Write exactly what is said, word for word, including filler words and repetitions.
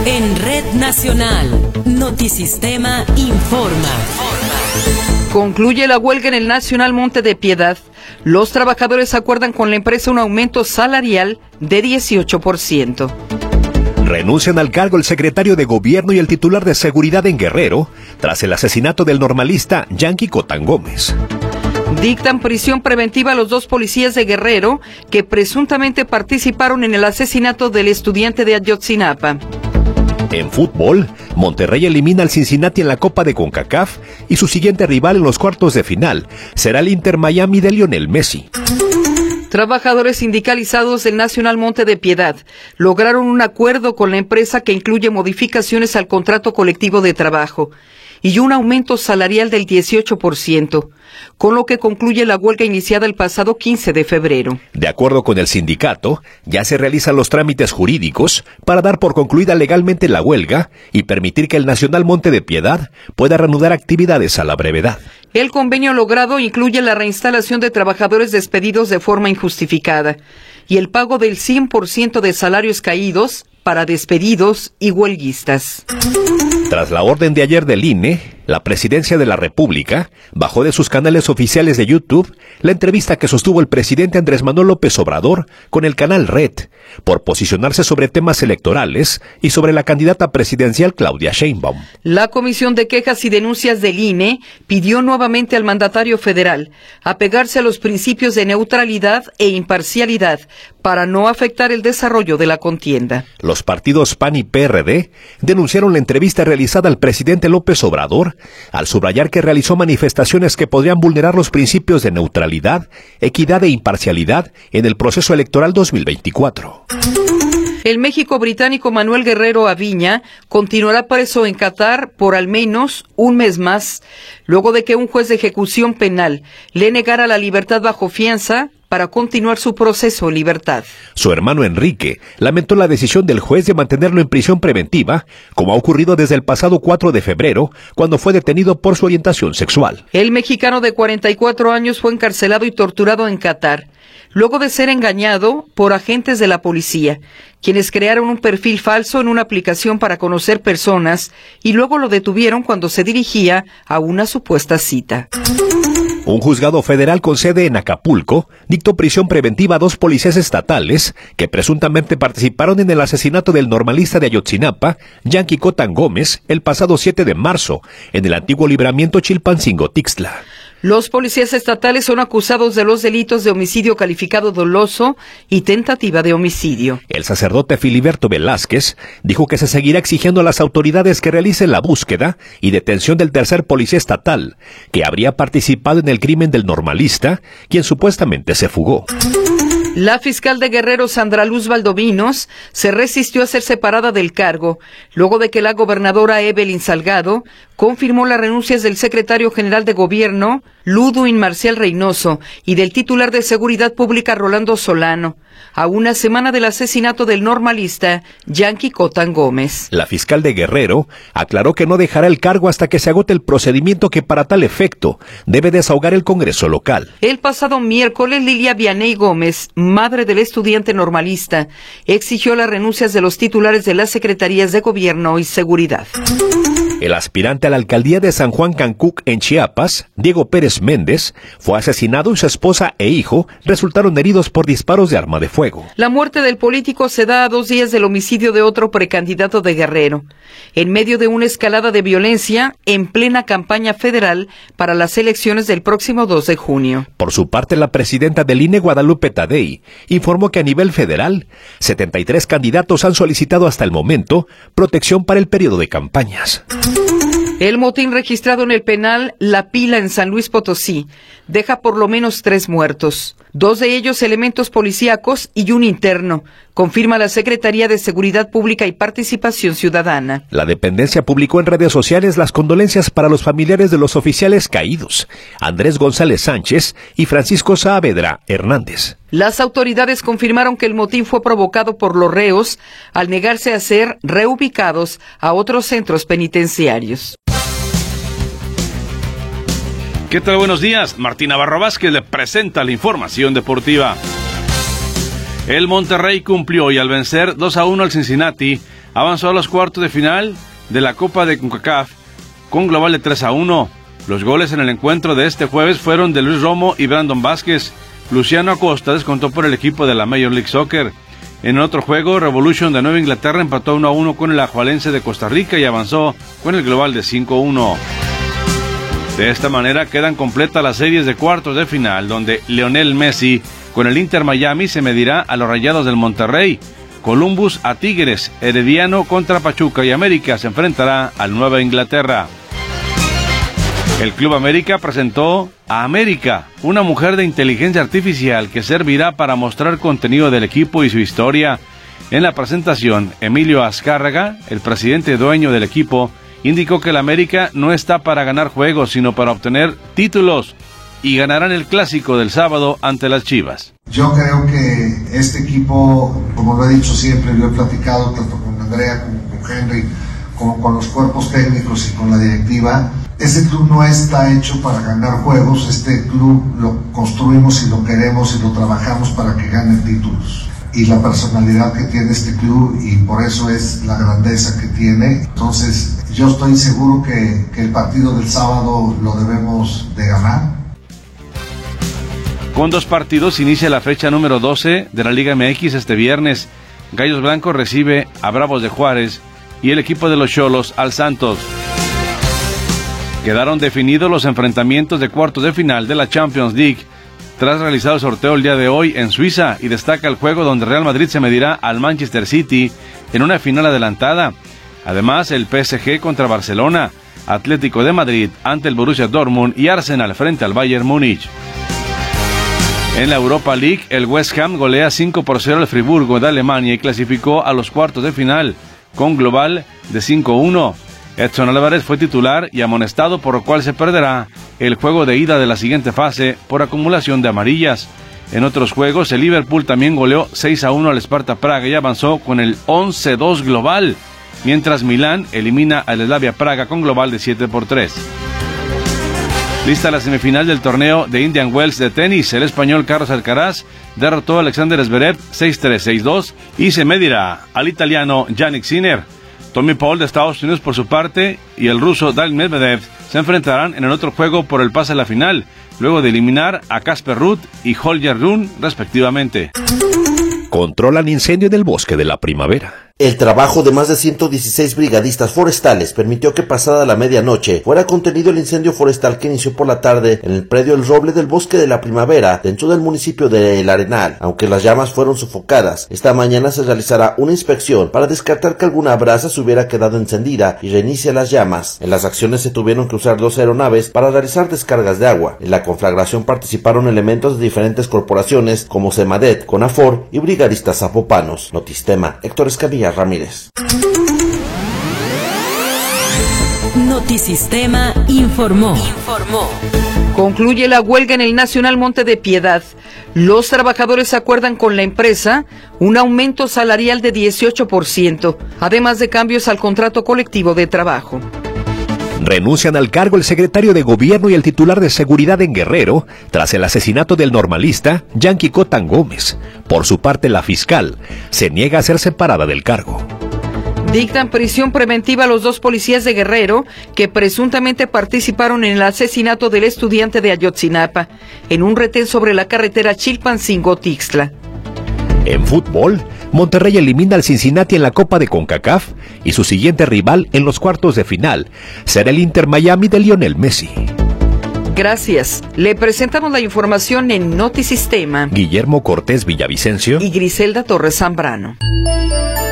En Red Nacional, Notisistema informa. Concluye la huelga en el Nacional Monte de Piedad. Los trabajadores acuerdan con la empresa un aumento salarial de dieciocho por ciento. Renuncian al cargo el secretario de Gobierno y el titular de Seguridad en Guerrero tras el asesinato del normalista Yanqui Cotán Gómez. Dictan prisión preventiva a los dos policías de Guerrero que presuntamente participaron en el asesinato del estudiante de Ayotzinapa. En fútbol, Monterrey elimina al Cincinnati en la Copa de CONCACAF y su siguiente rival en los cuartos de final será el Inter Miami de Lionel Messi. Trabajadores sindicalizados del Nacional Monte de Piedad lograron un acuerdo con la empresa que incluye modificaciones al contrato colectivo de trabajo y un aumento salarial del dieciocho por ciento, con lo que concluye la huelga iniciada el pasado quince de febrero. De acuerdo con el sindicato, ya se realizan los trámites jurídicos para dar por concluida legalmente la huelga y permitir que el Nacional Monte de Piedad pueda reanudar actividades a la brevedad. El convenio logrado incluye la reinstalación de trabajadores despedidos de forma injustificada y el pago del cien por ciento de salarios caídos para despedidos y huelguistas. Tras la orden de ayer del I N E, la Presidencia de la República bajó de sus canales oficiales de YouTube la entrevista que sostuvo el presidente Andrés Manuel López Obrador con el canal Red, por posicionarse sobre temas electorales y sobre la candidata presidencial Claudia Sheinbaum. La Comisión de Quejas y Denuncias del I N E pidió nuevamente al mandatario federal apegarse a los principios de neutralidad e imparcialidad para no afectar el desarrollo de la contienda. Los partidos P A N y P R D denunciaron la entrevista realizada al presidente López Obrador al subrayar que realizó manifestaciones que podrían vulnerar los principios de neutralidad, equidad e imparcialidad en el proceso electoral dos mil veinticuatro. El México británico Manuel Guerrero Aviña continuará preso en Qatar por al menos un mes más, luego de que un juez de ejecución penal le negara la libertad bajo fianza para continuar su proceso en libertad. Su hermano Enrique lamentó la decisión del juez de mantenerlo en prisión preventiva, como ha ocurrido desde el pasado cuatro de febrero, cuando fue detenido por su orientación sexual. El mexicano de cuarenta y cuatro años fue encarcelado y torturado en Qatar, luego de ser engañado por agentes de la policía, quienes crearon un perfil falso en una aplicación para conocer personas y luego lo detuvieron cuando se dirigía a una supuesta cita. Un juzgado federal con sede en Acapulco dictó prisión preventiva a dos policías estatales que presuntamente participaron en el asesinato del normalista de Ayotzinapa, Yanqui Cotán Gómez, el pasado siete de marzo, en el antiguo libramiento Chilpancingo-Tixtla. Los policías estatales son acusados de los delitos de homicidio calificado doloso y tentativa de homicidio. El sacerdote Filiberto Velázquez dijo que se seguirá exigiendo a las autoridades que realicen la búsqueda y detención del tercer policía estatal, que habría participado en el crimen del normalista, quien supuestamente se fugó. La fiscal de Guerrero, Sandra Luz Valdovinos, se resistió a ser separada del cargo, luego de que la gobernadora Evelyn Salgado confirmó las renuncias del secretario general de Gobierno, Ludwig Marcial Reynoso, y del titular de Seguridad Pública, Rolando Solano, a una semana del asesinato del normalista Yanqui Cotán Gómez. La fiscal de Guerrero aclaró que no dejará el cargo hasta que se agote el procedimiento que para tal efecto debe desahogar el Congreso local. El pasado miércoles, Lilia Vianey Gómez, madre del estudiante normalista, exigió las renuncias de los titulares de las Secretarías de Gobierno y Seguridad. El aspirante a la alcaldía de San Juan Cancuc, en Chiapas, Diego Pérez Méndez, fue asesinado y su esposa e hijo resultaron heridos por disparos de arma de fuego. La muerte del político se da a dos días del homicidio de otro precandidato de Guerrero, en medio de una escalada de violencia en plena campaña federal para las elecciones del próximo dos de junio. Por su parte, la presidenta del I N E, Guadalupe Tadei, informó que a nivel federal, setenta y tres candidatos han solicitado hasta el momento protección para el periodo de campañas. El motín registrado en el penal La Pila en San Luis Potosí deja por lo menos tres muertos, dos de ellos elementos policíacos y un interno, confirma la Secretaría de Seguridad Pública y Participación Ciudadana. La dependencia publicó en redes sociales las condolencias para los familiares de los oficiales caídos, Andrés González Sánchez y Francisco Saavedra Hernández. Las autoridades confirmaron que el motín fue provocado por los reos al negarse a ser reubicados a otros centros penitenciarios. ¿Qué tal? Buenos días. Martín Navarro Vázquez le presenta la información deportiva. El Monterrey cumplió y al vencer dos a uno al Cincinnati avanzó a los cuartos de final de la Copa de CONCACAF con global de tres a uno. Los goles en el encuentro de este jueves fueron de Luis Romo y Brandon Vázquez. Luciano Acosta descontó por el equipo de la Major League Soccer. En otro juego, Revolution de Nueva Inglaterra empató uno a uno con el Ajualense de Costa Rica y avanzó con el global de cinco a uno. De esta manera quedan completas las series de cuartos de final, donde Lionel Messi con el Inter Miami se medirá a los Rayados del Monterrey, Columbus a Tigres, Herediano contra Pachuca y América se enfrentará al Nueva Inglaterra. El Club América presentó a América, una mujer de inteligencia artificial que servirá para mostrar contenido del equipo y su historia. En la presentación, Emilio Azcárraga, el presidente dueño del equipo, indicó que el América no está para ganar juegos, sino para obtener títulos, y ganarán el clásico del sábado ante las Chivas. Yo creo que este equipo, como lo he dicho siempre, lo he platicado tanto con Andrea como con Henry, como con los cuerpos técnicos y con la directiva. Este club no está hecho para ganar juegos, este club lo construimos y lo queremos y lo trabajamos para que gane títulos. Y la personalidad que tiene este club, y por eso es la grandeza que tiene. Entonces yo estoy seguro que, que el partido del sábado lo debemos de ganar. Con dos partidos inicia la fecha número doce de la Liga M X este viernes. Gallos Blancos recibe a Bravos de Juárez y el equipo de los Xolos al Santos. Quedaron definidos los enfrentamientos de cuartos de final de la Champions League tras realizar el sorteo el día de hoy en Suiza, y destaca el juego donde Real Madrid se medirá al Manchester City en una final adelantada. Además, el P S G contra Barcelona, Atlético de Madrid ante el Borussia Dortmund y Arsenal frente al Bayern Múnich. En la Europa League, el West Ham golea cinco por cero al Friburgo de Alemania y clasificó a los cuartos de final con global de cinco a uno. Edson Álvarez fue titular y amonestado, por lo cual se perderá el juego de ida de la siguiente fase por acumulación de amarillas. En otros juegos, el Liverpool también goleó seis a uno al Sparta Praga y avanzó con el once a dos global, mientras Milán elimina al Slavia Praga con global de siete por tres. Lista la semifinal del torneo de Indian Wells de tenis. El español Carlos Alcaraz derrotó a Alexander Zverev seis tres, seis dos y se medirá al italiano Jannik Sinner. Tommy Paul de Estados Unidos por su parte y el ruso Daniil Medvedev se enfrentarán en el otro juego por el pase a la final, luego de eliminar a Casper Ruud y Holger Rune respectivamente. Controlan incendio en el bosque de la primavera. El trabajo de más de ciento dieciséis brigadistas forestales permitió que pasada la medianoche fuera contenido el incendio forestal que inició por la tarde en el predio El Roble del Bosque de la Primavera, dentro del municipio de El Arenal. Aunque las llamas fueron sofocadas, esta mañana se realizará una inspección para descartar que alguna brasa se hubiera quedado encendida y reinicia las llamas. En las acciones se tuvieron que usar dos aeronaves para realizar descargas de agua. En la conflagración participaron elementos de diferentes corporaciones como Semadet, Conafor y brigadistas zapopanos. Notistema, Héctor Escamilla Ramírez. Notisistema informó. Informó. Concluye la huelga en el Nacional Monte de Piedad. Los trabajadores acuerdan con la empresa un aumento salarial de dieciocho por ciento, además de cambios al contrato colectivo de trabajo. Renuncian al cargo el secretario de Gobierno y el titular de Seguridad en Guerrero tras el asesinato del normalista Yanqui Cotán Gómez. Por su parte, la fiscal se niega a ser separada del cargo. Dictan prisión preventiva a los dos policías de Guerrero que presuntamente participaron en el asesinato del estudiante de Ayotzinapa en un retén sobre la carretera Chilpancingo-Tixtla. En fútbol, Monterrey elimina al Cincinnati en la Copa de CONCACAF y su siguiente rival en los cuartos de final será el Inter Miami de Lionel Messi. Gracias. Le presentamos la información en Notisistema. Guillermo Cortés Villavicencio y Griselda Torres Zambrano.